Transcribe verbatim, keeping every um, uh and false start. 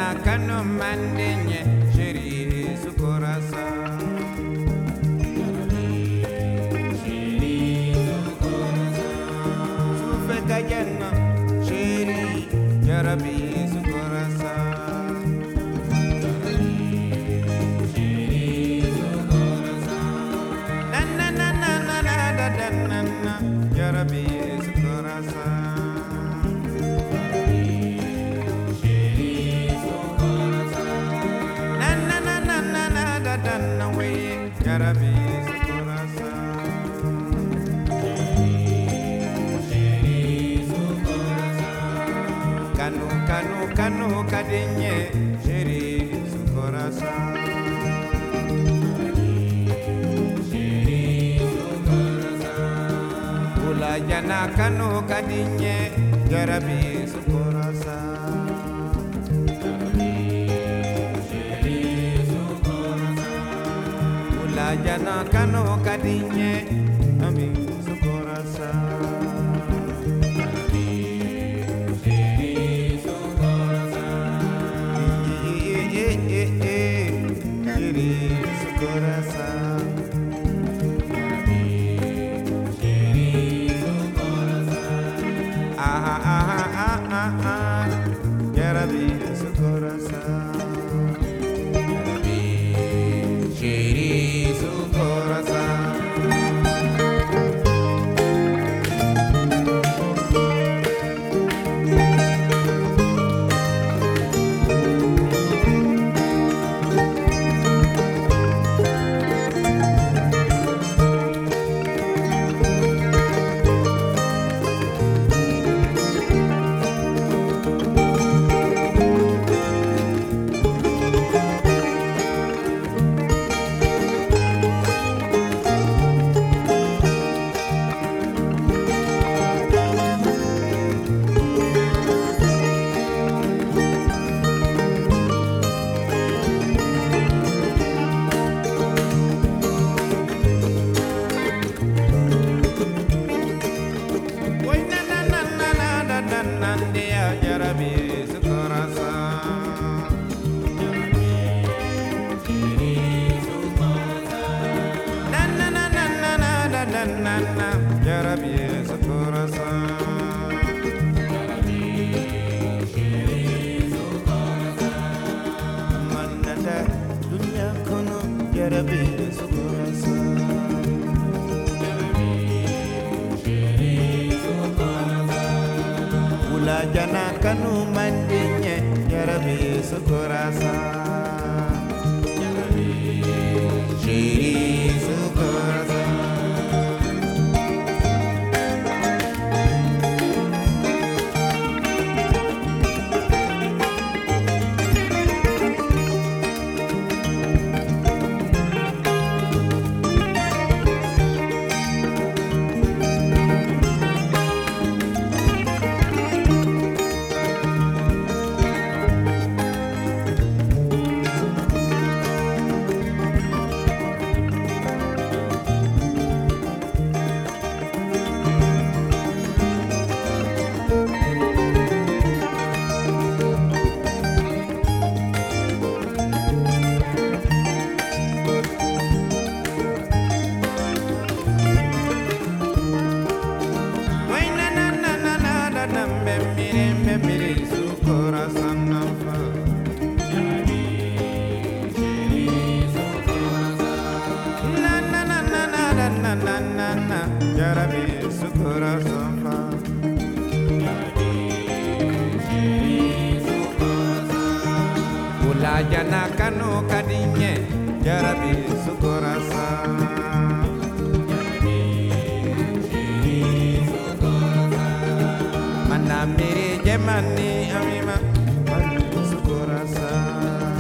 kanu mandenye sheri sukorasa. Sufeka janna sheri jarabi sukorasa. Na na na na na na da da na na jarabi sukorasa. Jarabi sukorasa. Kanu kanu kanu kadinye sheri sukorasa. Ula jana kanu kadinye jarabi sukorasa. Jana kanu kadinye ami sukorasa. Sheri sukorasa. Aha aha aha aha jarabi sukorasa. Sheri sukorasa. Jarabi sukorasa. Na na na na na na na na na na jarabi sukorasa. Manada dunya kono jarabi sukorasa. Jana kanu mandinya jarabi sukorasa. Sheri sukorasa. Jarabi sukorasa. Ula jana kanu kadinye jarabi sukorasa. Mana miri jemani amima sukorasa.